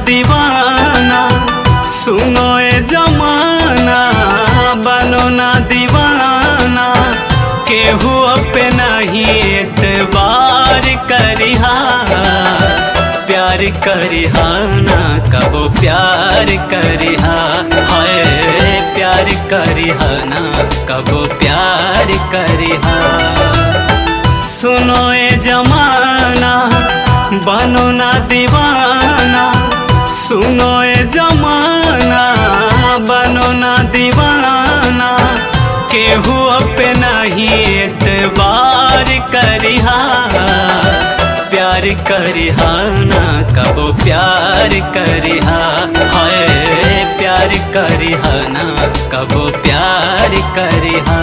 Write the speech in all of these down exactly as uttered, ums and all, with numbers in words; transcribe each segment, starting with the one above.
दीवाना, सुनो ए जमाना बनो ना दीवाना। केहू पे नहीं एतबार करिहा, प्यार करिहा ना कबो प्यार करिहा। हाय प्यार करिहा ना कबो प्यार करिहा। सुनो ए जमाना बनो ना दीवाना, सुनो ए जमाना बनो ना दीवाना। केहू पे नहीं एतबार करिहा, प्यार करिहा ना कबो प्यार करिहा। हाय प्यार करिहा ना कबो प्यार करिहा।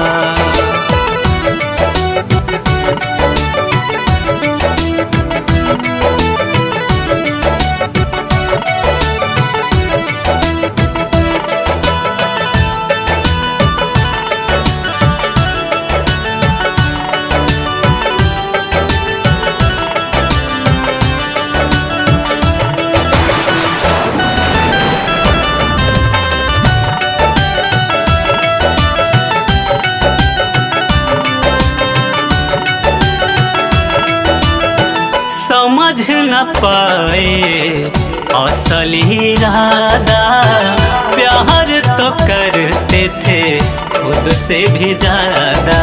समझ न पाए असल इरादा, प्यार तो करते थे खुद से भी ज्यादा।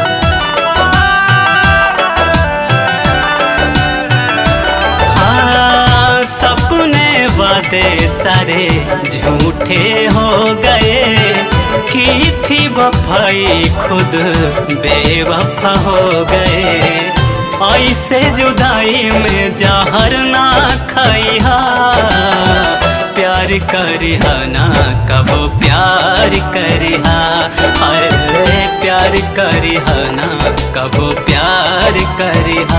हाँ सपने वादे सारे झूठे हो गए, की थी वफाई खुद बेवफा हो गए। ऐसे जुदाई में जहर ना खाइहा, प्यार करिहा ना कबो प्यार करिहा। अरे प्यार करिहा ना कबो प्यार करिहा।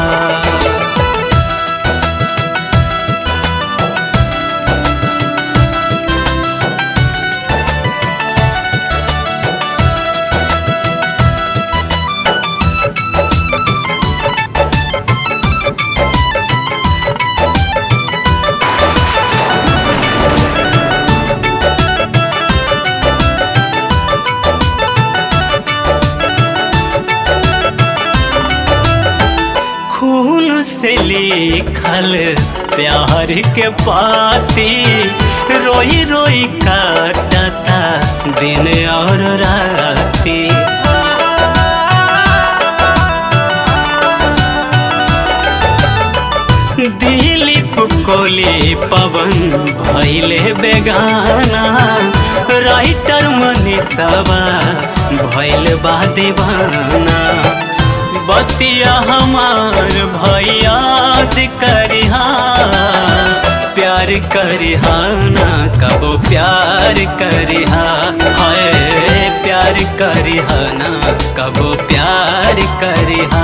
खून से लिखल प्यार के पाती, रोई रोई काटता दिन और राती। दिलीप कोली पवन भइले बेगाना, राइटर मनीषवा भइल बा दीवाना। बतिया हमार भैयाद करिहा, प्यार करिहा ना कबो प्यार करिहा। हाय प्यार करिहा ना कबो प्यार करिहा।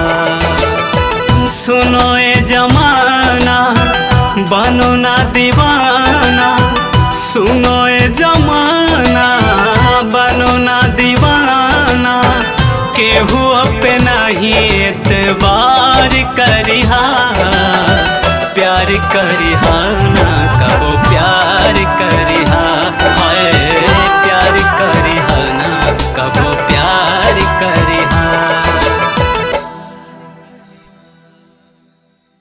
सुनो ए जमाना बनो ना दीवाना, सुनो ए जमाना बनो ना दीवाना। केहू पे नहीं एतबार करिहा, प्यार करिहा